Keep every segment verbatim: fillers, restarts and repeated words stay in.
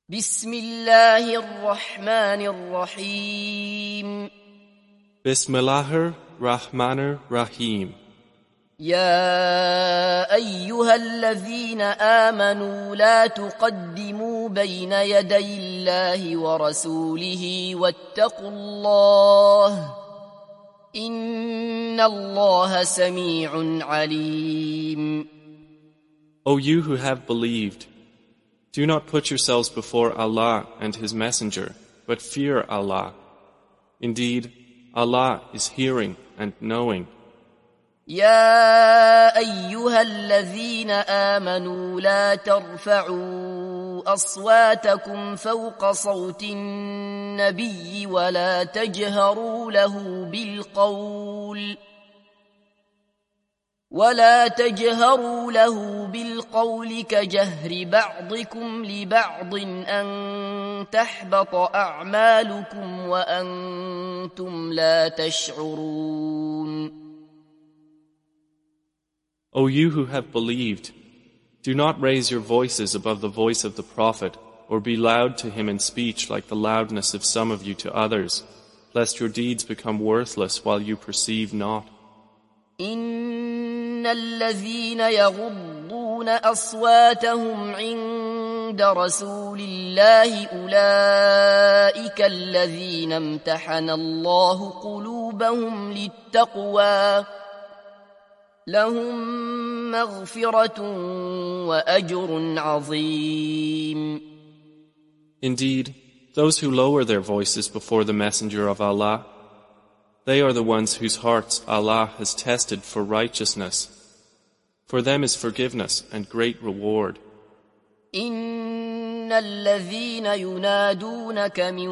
بسم الله الرحمن الرحيم Bismillahir Rahmanir Rahim. يا أيها الذين آمنوا لا تقدموا بين يدي الله ورسوله واتقوا الله إن الله سميع عليم. O you who have believed, do not put yourselves before Allah and His Messenger, but fear Allah. Indeed, Allah is hearing and knowing. يا أيها الذين آمنوا لا ترفعوا أصواتكم فوق صوت النبي ولا تجهروا له بالقول ولا تجهروا له بالقول كجهر بعضكم لبعض أن تحبط أعمالكم وأنتم لا تشعرون. O you who have believed, do not raise your voices above the voice of the Prophet, or be loud to him in speech like the loudness of some of you to others, lest your deeds become worthless while you perceive not. إن الذين يغضون أصواتهم عند رسول الله أولئك الذين امتحن الله قلوبهم للتقوى لهم مغفرة وأجر عظيم. Indeed, those who lower their voices before the Messenger of Allah, they are the ones whose hearts Allah has tested for righteousness. For them is forgiveness and great reward. إن الذين ينادونك من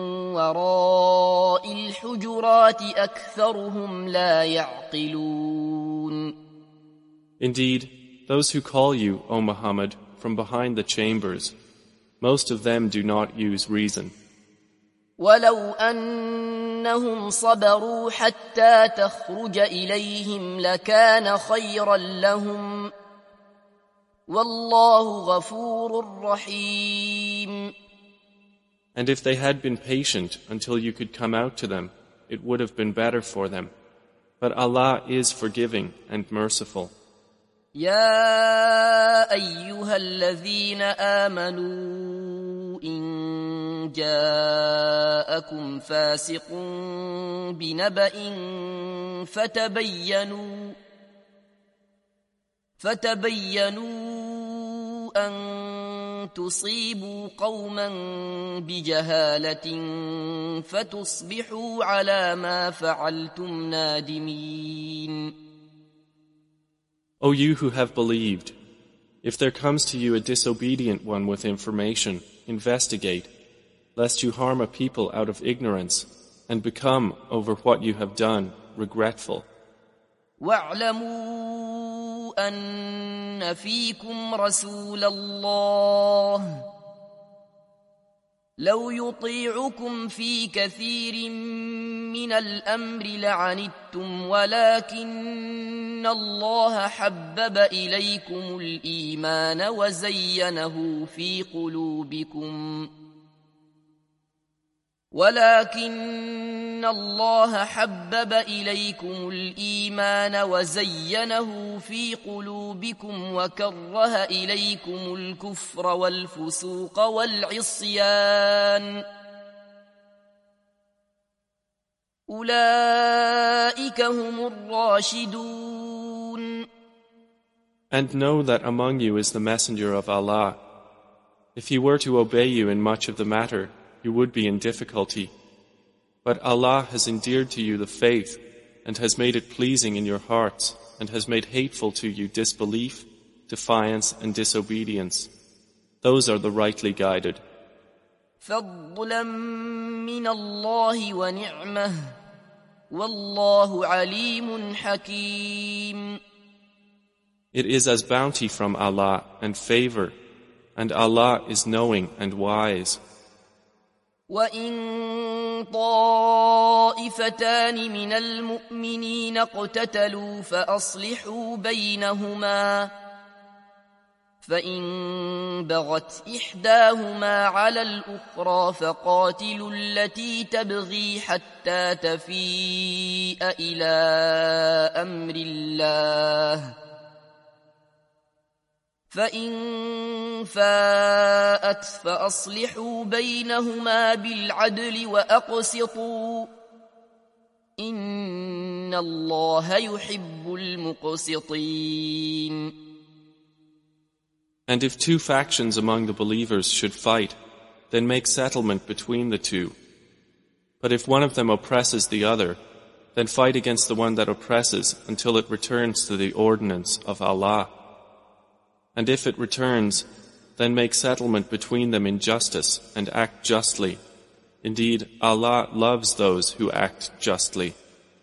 وراء الحجرات أكثرهم لا يعقلون. Indeed, those who call you, O Muhammad, from behind the chambers, most of them do not use reason. ولو أنهم صبروا حتى تخرج إليهم لكان خيرا لهم والله غفور رحيم. And if they had been patient until you could come out to them, it would have been better for them. But Allah is forgiving and merciful. يا أيها الذين آمنوا إن جاءكم فاسق بنبأ فتبينوا فتبينوا أن تصيبوا قوما بجهالة فتصبحوا على ما فعلتم نادمين. O you who have believed, if there comes to you a disobedient one with information, investigate, lest you harm a people out of ignorance and become, over what you have done, regretful. واعلموا أن فيكم رسول الله لو يطيعكم في كثير من الأمر لعنتم ولكن الله حبب إليكم الإيمان وزينه في قلوبكم ولكن الله حبب إليكم الإيمان وزينه في قلوبكم وكره إليكم الكفر والفسوق والعصيان أولئك هم الراشدون. And know that among you is the Messenger of Allah. If he were to obey you in much of the matter, you would be in difficulty. But Allah has endeared to you the faith and has made it pleasing in your hearts and has made hateful to you disbelief, defiance and disobedience. Those are the rightly guided. فضلا من الله ونعمه والله عليم حكيم. It is as bounty from Allah and favor, and Allah is knowing and wise. وَإِن طَائِفَتَانِ مِنَ الْمُؤْمِنِينَ اقْتَتَلُوا فَأَصْلِحُوا بَيْنَهُمَا فإن بغت إحداهما على الأخرى فقاتلوا التي تبغي حتى تفيء إلى أمر الله فإن فاءت فأصلحوا بينهما بالعدل وأقسطوا إن الله يحب المقسطين. And if two factions among the believers should fight, then make settlement between the two. But if one of them oppresses the other, then fight against the one that oppresses until it returns to the ordinance of Allah. And if it returns, then make settlement between them in justice and act justly. Indeed, Allah loves those who act justly.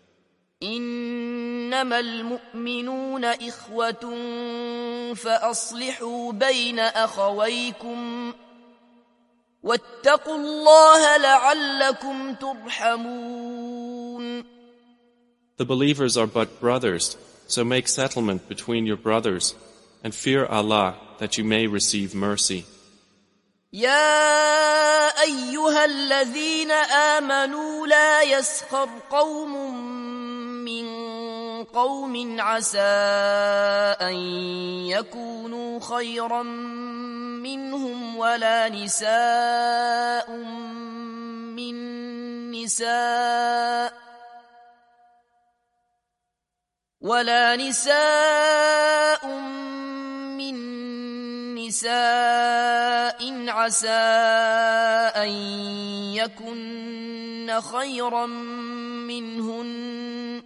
إنما المؤمنون إخوة فأصلحوا بين أخويكم واتقوا الله لعلكم ترحمون. The believers are but brothers, so make settlement between your brothers and fear Allah that you may receive mercy. يا أيها الذين آمنوا لا يسخر قوم من قوم عسى أن يكونوا خيرا منهم ولا نساء من نساء ولا نساء من نساء عسى أن يكن خيرا منهن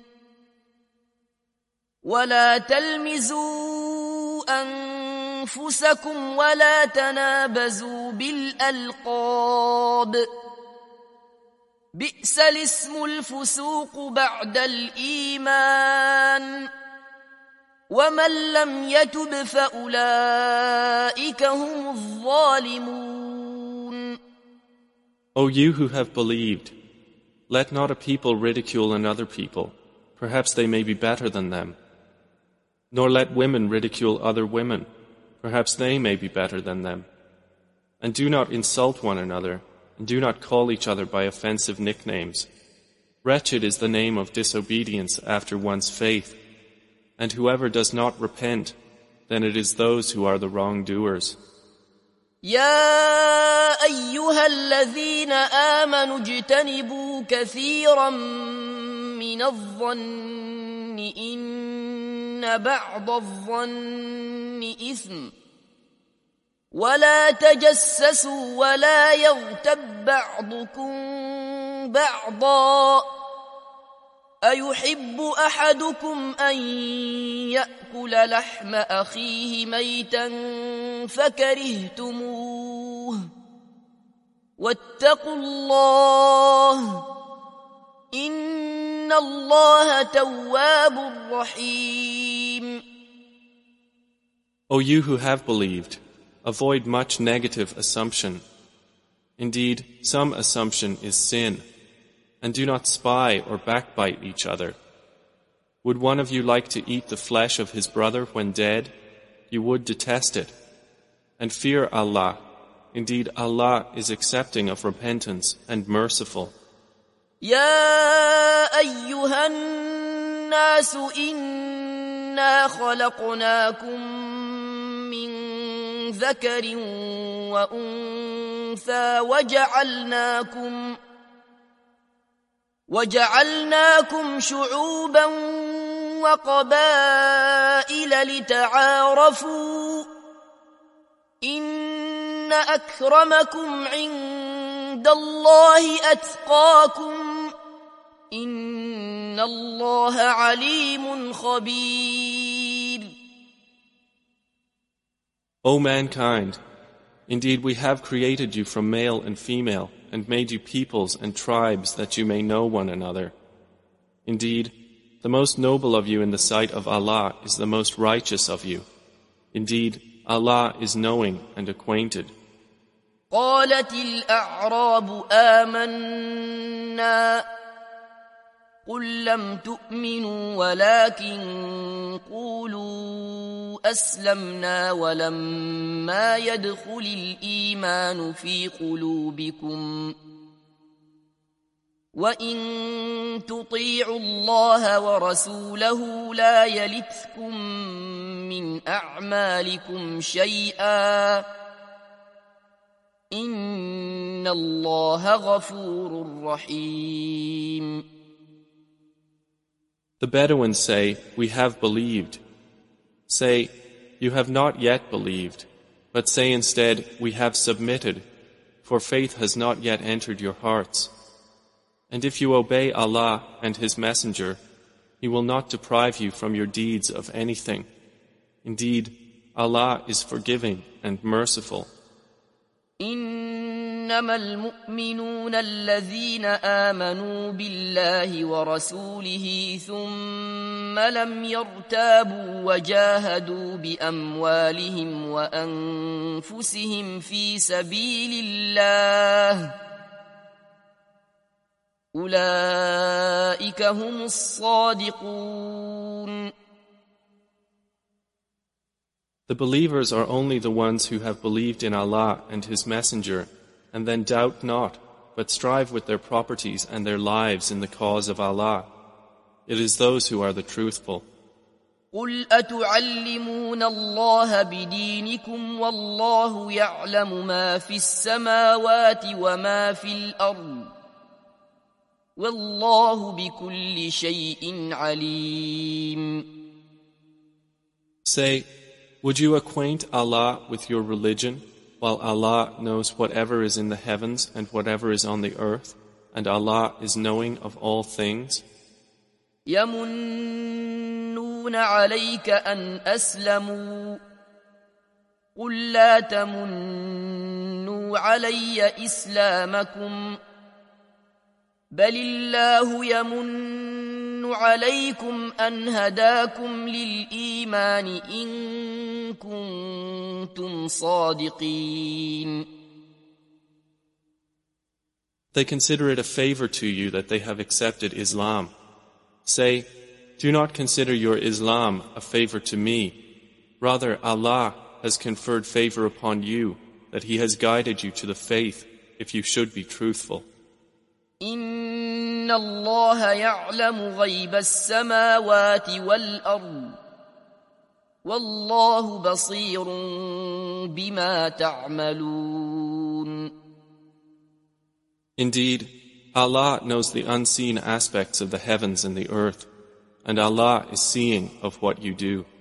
ولا تلمزوا أنفسكم ولا تنابزوا بالألقاب بئس الاسم الفسوق بعد الإيمان ومن لم يتب فأولئك هم الظالمون. O you who have believed, let not a people ridicule another people, perhaps they may be better than them. Nor let women ridicule other women, perhaps they may be better than them. And do not insult one another, and do not call each other by offensive nicknames. Wretched is the name of disobedience after one's faith, and whoever does not repent, then it is those who are the wrongdoers. يا أيها الذين آمنوا اجتنبوا كثيرا من الظن إن بعض الظن إثم ولا تجسسوا ولا يغتب بعضكم بعضا أيحب أحدكم أن يأكل لحم أخيه ميتا فكرهتموه واتقوا الله إن الله تواب رحيم. O you who have believed, avoid much negative assumption. Indeed, some assumption is sin. And do not spy or backbite each other. Would one of you like to eat the flesh of his brother when dead? You would detest it. And fear Allah. Indeed, Allah is accepting of repentance and merciful. يا أيها الناس إنا خلقناكم من ذكر وأنثى وجعلناكم وجعلناكم شعوبا وقبائل لتعارفوا إن أكرمكم عند الله أتقاكم إن الله عليم خبير. O mankind, indeed we have created you from male and female and made you peoples and tribes that you may know one another. Indeed, the most noble of you in the sight of Allah is the most righteous of you. Indeed, Allah is knowing and acquainted. قالت الأعراب آمنا قل لم تؤمنوا ولكن قولوا أسلمنا ولما يدخل الإيمان في قلوبكم وإن تطيعوا الله ورسوله لا يلتكم من أعمالكم شيئا إن الله غفور رحيم. The Bedouins say, "We have believed." Say, "You have not yet believed," but say instead, "We have submitted," for faith has not yet entered your hearts. And if you obey Allah and His Messenger, He will not deprive you from your deeds of anything. Indeed, Allah is forgiving and merciful. إنما المؤمنون الذين آمنوا بالله ورسوله ثم لم يرتابوا وجاهدوا بأموالهم وأنفسهم في سبيل الله أولئك هم الصادقون. The believers are only the ones who have believed in Allah and His Messenger, and then doubt not, but strive with their properties and their lives in the cause of Allah. It is those who are the truthful. قل أتعلمون الله بدينكم والله يعلم ما في السماوات وما في الأرض والله بكل شيء عليم. Say, would you acquaint Allah with your religion, while Allah knows whatever is in the heavens and whatever is on the earth, and Allah is knowing of all things? يمنون عليك أن أسلموا قل لا تمنوا علي إسلامكم بل الله يمن عليكم أن هداكم للإيمان إن كنتم صادقين. They consider it a favor to you that they have accepted Islam. Say, do not consider your Islam a favor to me. Rather, Allah has conferred favor upon you, that He has guided you to the faith, if you should be truthful. إن الله يعلم غيب السماوات والأرض والله بصير بما تعملون. Indeed, Allah knows the unseen aspects of the heavens and the earth, and Allah is seeing of what you do.